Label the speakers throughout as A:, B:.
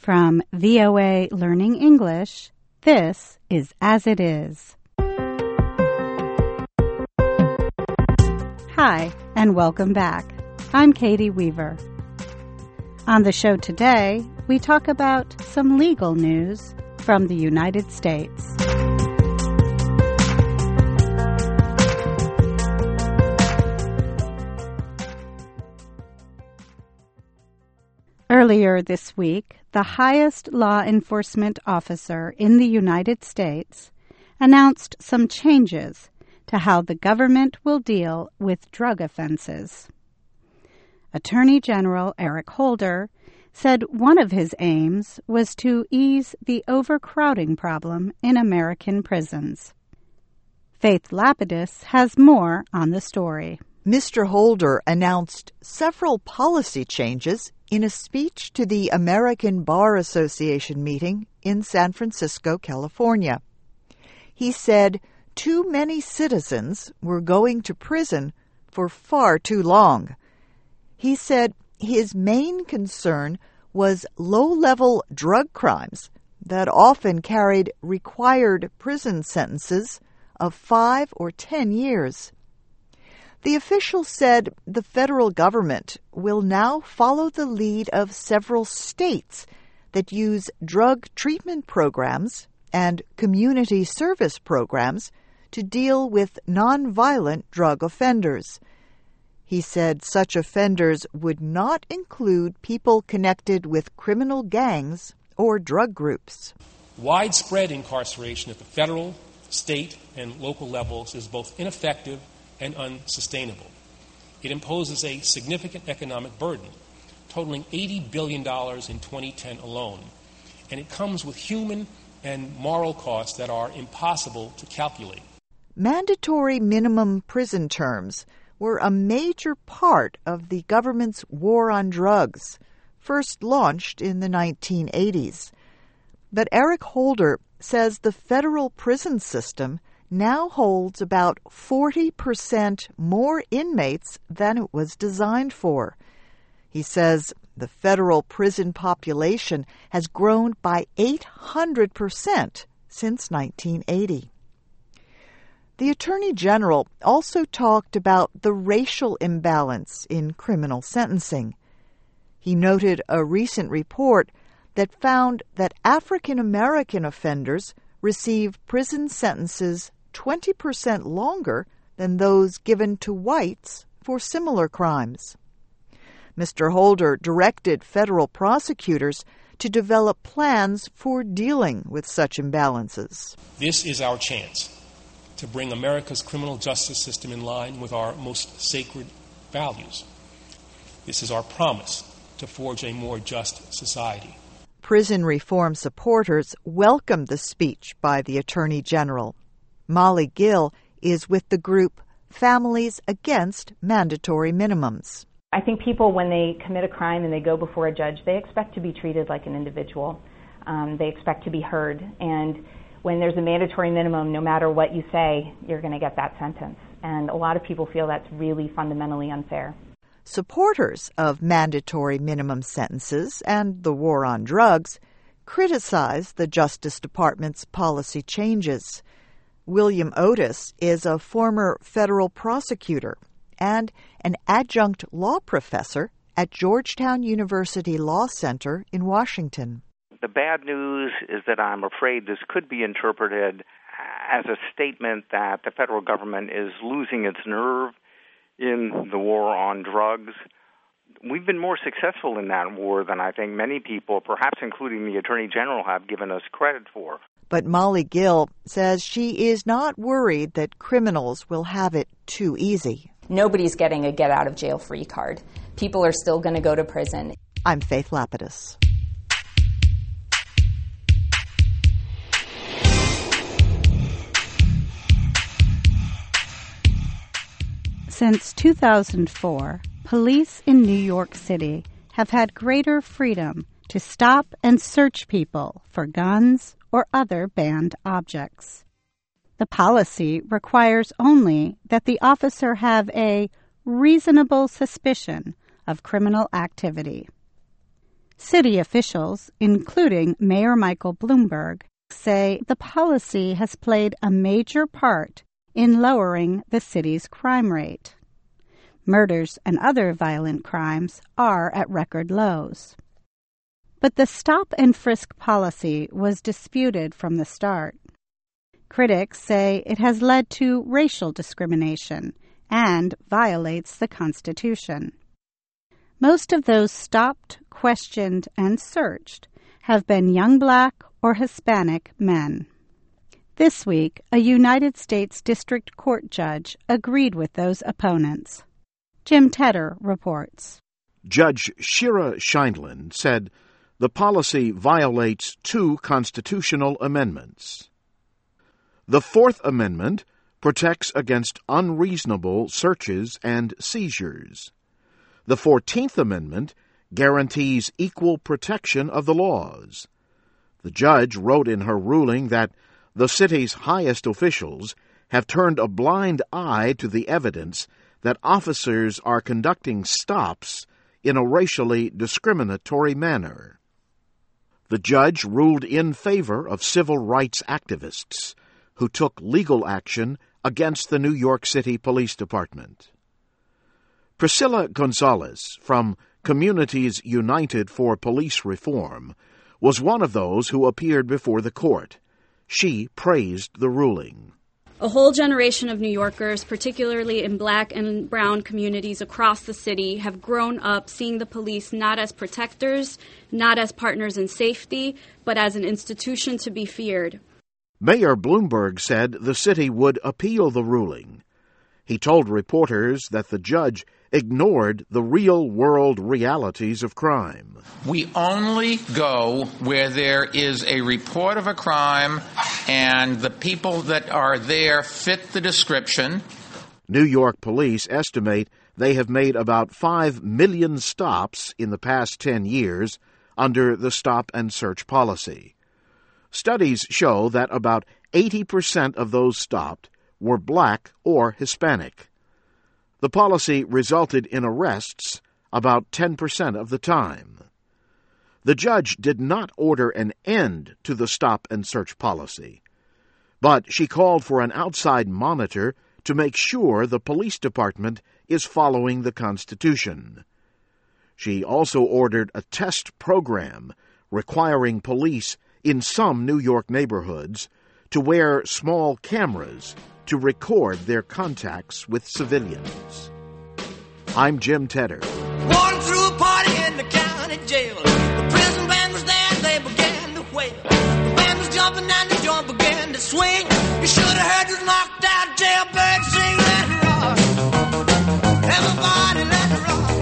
A: From VOA Learning English, this is As It Is. Hi, and welcome back. I'm Katie Weaver. On the show today, we talk about some legal news from the United States. Earlier this week, the highest law enforcement officer in the United States announced some changes to how the government will deal with drug offenses. Attorney General Eric Holder said one of his aims was to ease the overcrowding problem in American prisons. Faith Lapidus has more on the story.
B: Mr. Holder announced several policy changes in a speech to the American Bar Association meeting in San Francisco, California. He said too many citizens were going to prison for far too long. He said his main concern was low-level drug crimes that often carried required prison sentences of 5 or 10 years. The official said the federal government will now follow the lead of several states that use drug treatment programs and community service programs to deal with nonviolent drug offenders. He said such offenders would not include people connected with criminal gangs or drug groups.
C: Widespread incarceration at the federal, state, and local levels is both ineffective and unsustainable. It imposes a significant economic burden, totaling $80 billion in 2010 alone, and it comes with human and moral costs that are impossible to calculate.
B: Mandatory minimum prison terms were a major part of the government's war on drugs, first launched in the 1980s. But Eric Holder says the federal prison system now holds about 40% more inmates than it was designed for. He says the federal prison population has grown by 800% since 1980. The Attorney General also talked about the racial imbalance in criminal sentencing. He noted a recent report that found that African American offenders receive prison sentences 20% longer than those given to whites for similar crimes. Mr. Holder directed federal prosecutors to develop plans for dealing with such imbalances.
C: This is our chance to bring America's criminal justice system in line with our most sacred values. This is our promise to forge a more just society.
B: Prison reform supporters welcomed the speech by the Attorney General. Molly Gill is with the group Families Against Mandatory Minimums.
D: I think people, when they commit a crime and they go before a judge, they expect to be treated like an individual. They expect to be heard. And when there's a mandatory minimum, no matter what you say, you're going to get that sentence. And a lot of people feel that's really fundamentally unfair.
B: Supporters of mandatory minimum sentences and the war on drugs criticize the Justice Department's policy changes. William Otis is a former federal prosecutor and an adjunct law professor at Georgetown University Law Center in Washington.
E: The bad news is that I'm afraid this could be interpreted as a statement that the federal government is losing its nerve in the war on drugs. We've been more successful in that war than I think many people, perhaps including the Attorney General, have given us credit for.
B: But Molly Gill says she is not worried that criminals will have it too easy.
F: Nobody's getting a get-out-of-jail-free card. People are still going to go to prison.
B: I'm Faith Lapidus.
A: Since 2004, police in New York City have had greater freedom to stop and search people for guns or other banned objects. The policy requires only that the officer have a reasonable suspicion of criminal activity. City officials, including Mayor Michael Bloomberg, say the policy has played a major part in lowering the city's crime rate. Murders and other violent crimes are at record lows. But the stop and frisk policy was disputed from the start. Critics say it has led to racial discrimination and violates the Constitution. Most of those stopped, questioned, and searched have been young Black or Hispanic men. This week, a United States District Court judge agreed with those opponents. Jim Tedder reports.
G: Judge Shira Scheindlin said the policy violates 2 constitutional amendments. The Fourth Amendment protects against unreasonable searches and seizures. The 14th Amendment guarantees equal protection of the laws. The judge wrote in her ruling that the city's highest officials have turned a blind eye to the evidence that officers are conducting stops in a racially discriminatory manner. The judge ruled in favor of civil rights activists who took legal action against the New York City Police Department. Priscilla Gonzalez from Communities United for Police Reform was one of those who appeared before the court. She praised the ruling.
H: A whole generation of New Yorkers, particularly in Black and brown communities across the city, have grown up seeing the police not as protectors, not as partners in safety, but as an institution to be feared.
G: Mayor Bloomberg said the city would appeal the ruling. He told reporters that the judge ignored the real-world realities of crime.
I: We only go where there is a report of a crime and the people that are there fit the description.
G: New York police estimate they have made about 5 million stops in the past 10 years under the stop and search policy. Studies show that about 80% of those stopped were Black or Hispanic. The policy resulted in arrests about 10% of the time. The judge did not order an end to the stop and search policy, but she called for an outside monitor to make sure the police department is following the Constitution. She also ordered a test program requiring police in some New York neighborhoods to wear small cameras to record their contacts with civilians. I'm Jim Tedder.
J: Walking through a party in the county jail. The prison band was there and they began to wail. The band was jumping and the joint began to swing. You should have heard this knocked out jailbird sing. Let it rock. Everybody let it rock.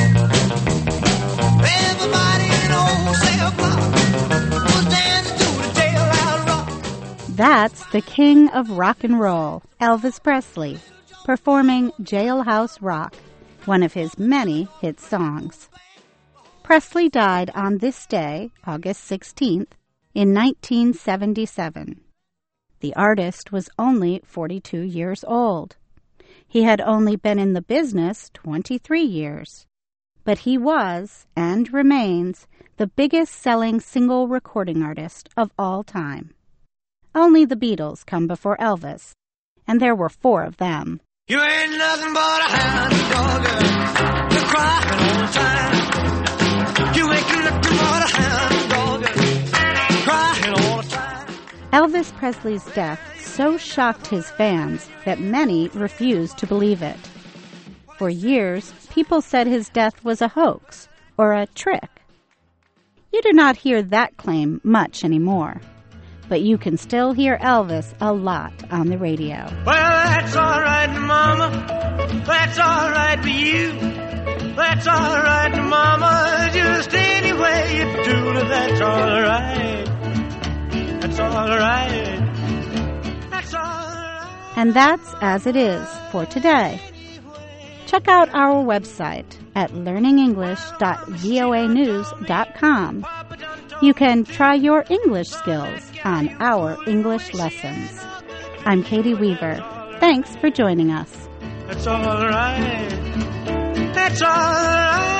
J: Everybody in old cell block was dancing to the jailhouse rock.
A: That's the king of rock and roll, Elvis Presley, performing Jailhouse Rock, one of his many hit songs. Presley died on this day, August 16th, in 1977. The artist was only 42 years old. He had only been in the business 23 years, but he was, and remains, the biggest-selling single recording artist of all time. Only the Beatles come before Elvis, and there were 4 of them.
J: You ain't nothing but a hound dog. You're crying all the time. You ain't nothing but a hound dog. Crying all the time.
A: Elvis Presley's death so shocked his fans that many refused to believe it. For years, people said his death was a hoax or a trick. You do not hear that claim much anymore, but you can still hear Elvis a lot on the radio.
J: Well, that's all right, Mama. That's all right for you. That's all right, Mama. Just any way you do it, that's all right. That's all right. That's all right.
A: And that's as it is for today. Check out our website at learningenglish.voanews.com. You can try your English skills on our English lessons. I'm Katie Weaver. Thanks for joining us.
J: That's all right. That's all right.